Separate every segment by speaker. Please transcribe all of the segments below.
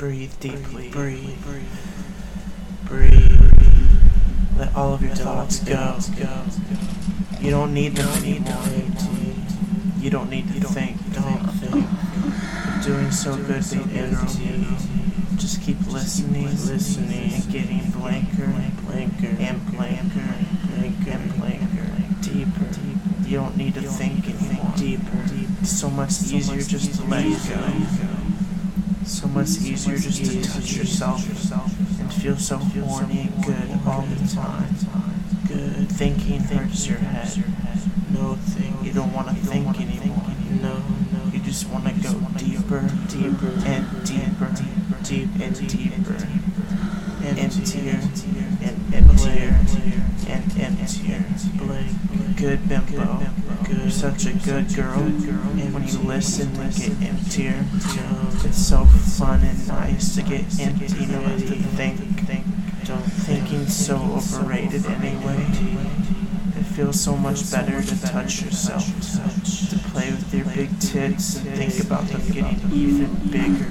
Speaker 1: Breathe deeply. Breathe. Let all of your thoughts go. You don't need them anymore. You don't need to think. You're doing so good, baby. Just keep listening, and getting blanker, deeper. You don't need to think anymore. Deeper. It's so much easier just to let go. So much easier just to touch yourself and feel so horny and good all the time. Good. Thinking hurts your head. No think. You don't want to think anymore. No. You just want to go deeper and deeper, emptier and emptier. Good bimbo. You're such a good girl. And when you listen to get emptier, it's so fun and nice to get empty. You don't have to think. Thinking's so overrated anyway. It feels so much better to touch yourself, to play with your big tits and think about them getting even bigger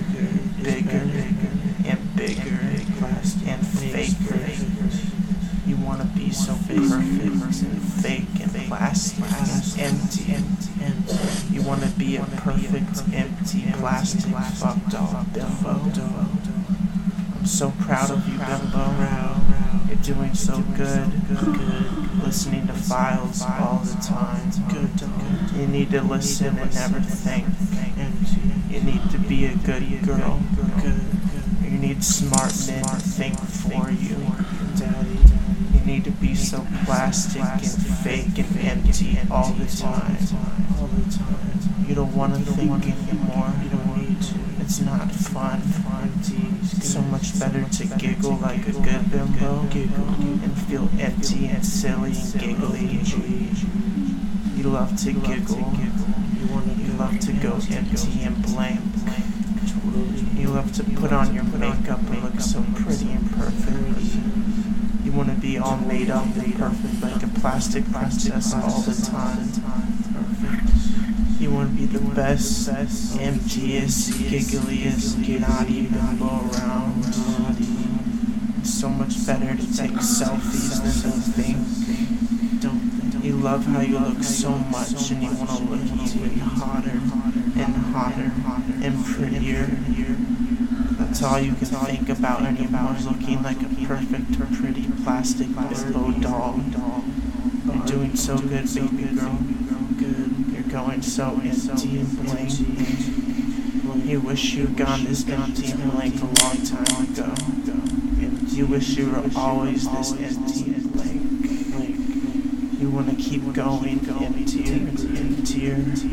Speaker 1: and faker. You want to be so perfect and fake and plastic and empty. You want to be a perfect, empty, plastic, fucked off bimbo. I'm so proud of you, bimbo. You're doing so good. Listening to files all the time. You need to listen and never think. You need to be a good girl. You need smart men to think for you. You need to be so plastic and fake and empty all the time. You don't want to think anymore. You don't need to. It's not fun. It's so much better to giggle like a good bimbo and feel empty and silly and giggly. You love to giggle. You love to go empty and blank. You love to put on your makeup and look so pretty and perfect. You want to be all made up and perfect like a plastic princess all the time. You want to be the best, emptiest, giggliest, naughty bimbo around. It's so much better to take selfies than to think. You love how you look so much and you want to look even hotter and prettier. That's all you can think about anymore, looking like a perfect, pretty plastic bimbo doll. You're doing so good, baby girl. You're going so empty and blank. You wish you'd gone this empty and blank a long time ago. You wish you were always this empty and blank. You want to keep going emptier,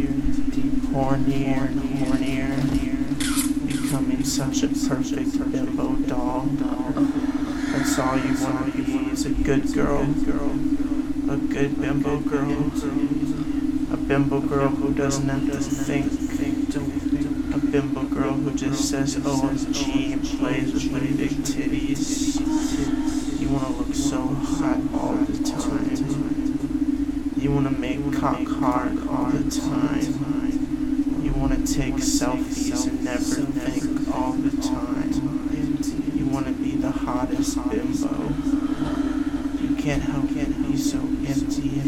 Speaker 1: hornier, becoming such a perfect bimbo doll. That's all you want to be, is a good girl, a good bimbo girl, a bimbo girl who doesn't have to think, a bimbo girl who just says OMG and plays with my big titties. You want to look so hot all the time. You want to make cock hard all the time. You want to take selfies and never think all the time. You want to be the hottest bimbo. You can't help but be so empty.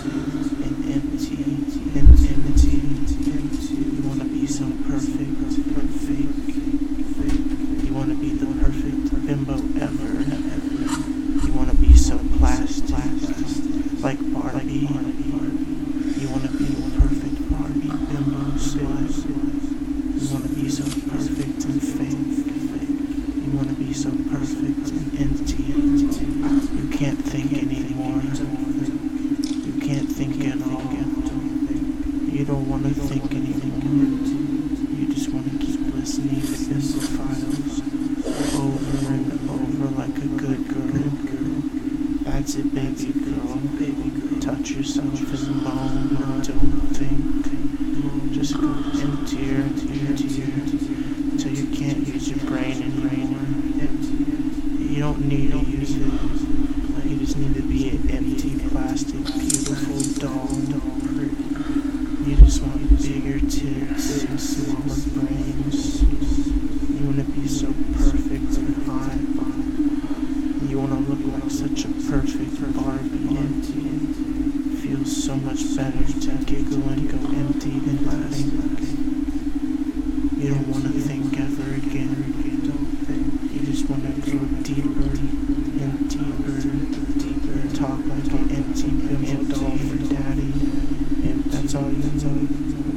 Speaker 1: You want to be so perfect. You want to be the perfect bimbo ever. You want to be so plastic, like Barbie. You want to be the perfect Barbie bimbo slut. You want to be so perfect and fake. You want to be so perfect and empty. You can't think anymore. You can't think at all. You don't want to think anymore. You just want to keep listening to bimbo files over and over like a good girl. That's it, baby girl. Touch yourself and moan and don't think. Just go emptier until you can't use your brain anymore. You don't need to use it. You just need to be an empty, plastic, beautiful doll. You just want bigger tits and smaller brains. You want to be be so perfect and hot. You wanna look like such a perfect Barbie. It feels so much better to giggle and go empty than think. You don't wanna think ever again. You just wanna go deeper and deeper. Talk like an empty bimbo doll for daddy. And that's all you need.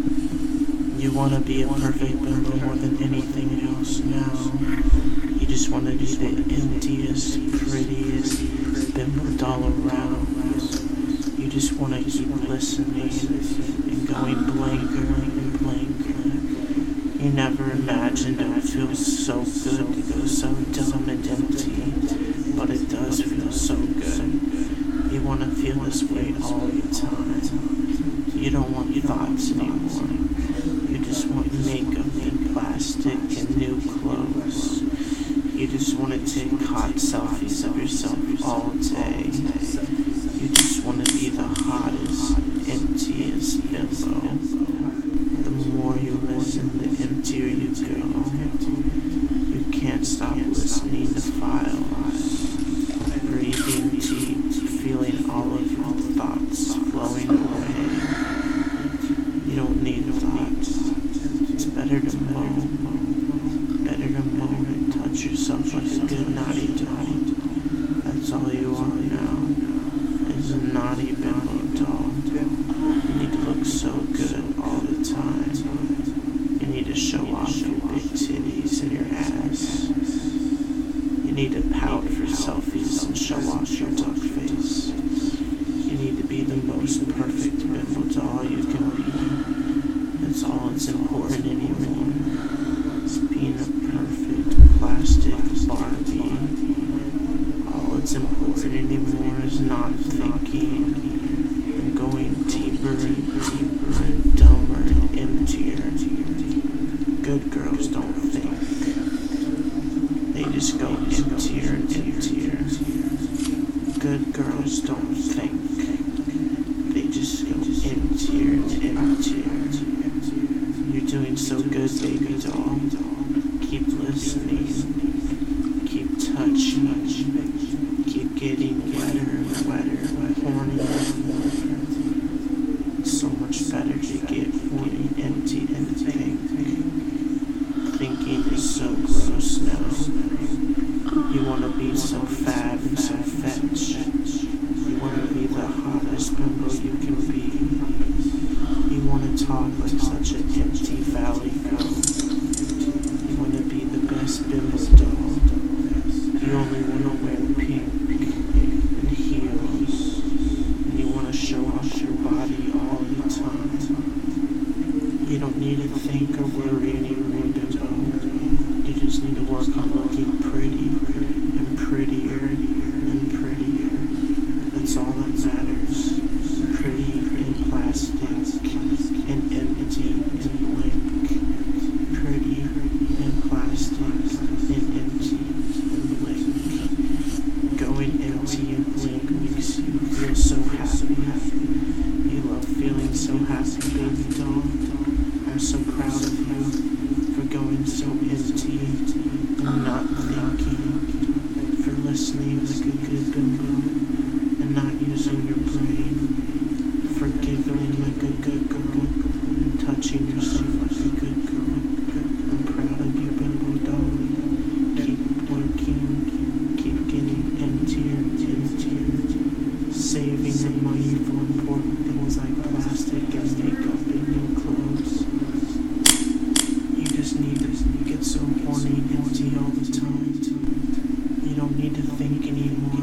Speaker 1: You wanna be a perfect bimbo more than anything else now. You just wanna be the emptiest, prettiest bimbo doll around. You just wanna keep listening and going blanker and blanker. You never imagined it would feel so good to go so dumb and empty, but it does feel so good. You want to feel this way all the time. You don't want thoughts anymore. You just want makeup and plastic and new clothes. You just want to take hot selfies of yourself all day. You just want to be the hottest, emptiest bimbo. The more you listen, the emptier you go. You can't stop listening to files. Breathing deep, feeling all of your thoughts flowing away. You don't need thoughts. It's better to moan. Better to moan and touch yourself like a good naughty doll. That's all you are now. Is a naughty bimbo doll. You need to look so good all the time. You need to show off your big titties and your ass. You need to pout for selfies and show off your duck face. You need to be the most perfect bimbo doll you can be. That's all that's important anymore. It's being a perfect plastic Barbie. All that's important anymore is not thinking and going deeper and deeper and dumber and emptier. Good girls don't think. They just go emptier and emptier. Good girls don't think. They just go emptier and emptier. You're doing so good, baby doll. Keep listening. Keep touching. Keep getting wetter and wetter, hornier. It's so much better to get horny, empty, and think. Thinking is so gross now. You want to be so fab and so fetch. You want to be the hottest bimbo you can be. You want to talk like such an empty valley girl. You want to be the best bimbo doll. You only want to wear pink and heels. And you want to show off your body all the time. You don't need to think or worry anymore, bimbo. You just need to work on looking pretty and prettier and prettier. That's all that matters. Pretty and plastic and empty and blank. Pretty and plastic and empty and blank. Going empty and blank makes you feel so happy. You love feeling so happy, baby doll. I'm so proud of you for going so empty and not thinking, for listening like a good bimbo and not using your brain, for giggling like a good girl and touching yourself like a good girl. I'm proud of you, bimbo doll. Keep working, keep getting emptier and emptier, saving the money for important things like plastic and makeup and new clothes. You just need to get so horny and empty all the time. You don't need to think anymore.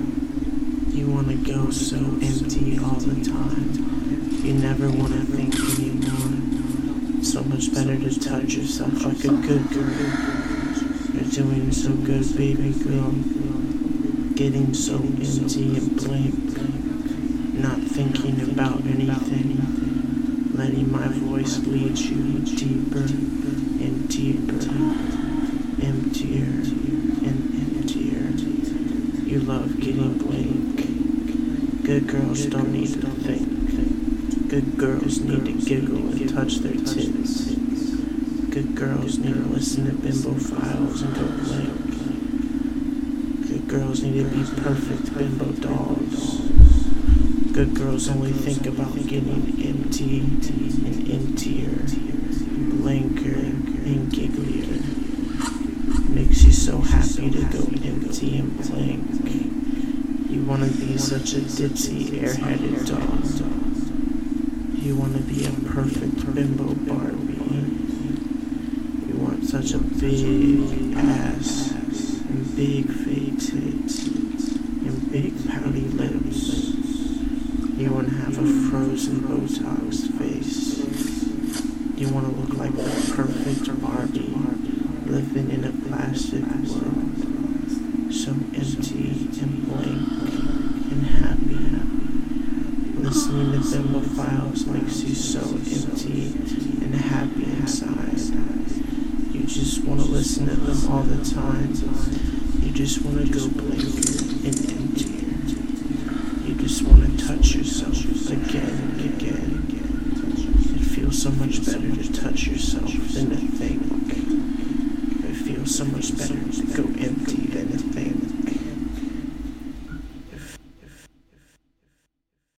Speaker 1: You want to go so empty all the time. You never want to think anymore. It's so much better to touch yourself like a good girl. You're doing so good, baby girl. Getting so empty and blank. Not thinking about anything. Letting my voice lead you deeper and deeper. Emptier and emptier. You love getting blank. Good girls don't need to think. Good girls need to giggle and touch their tits. Good girls need to listen to Bimbo Files and go blank. Good girls need to be perfect bimbo dolls. Good girls only think about getting empty and emptier, blanker and gigglier. Makes you so happy to go empty and blank. You wanna be such a ditzy, airheaded doll. You wanna be a perfect bimbo Barbie. You want such a big ass and big fake tits and big pouty lips. You wanna have a frozen Botox face. You wanna look like the perfect Barbie living in a plastic world, so empty and blank and happy. Listening to Bimbo Files makes you so empty and happy inside. You just want to listen to them all the time. You just want to go blanker and emptier. You just want to touch yourself again and again. It feels so much better to touch yourself than to think. It feels so much better to go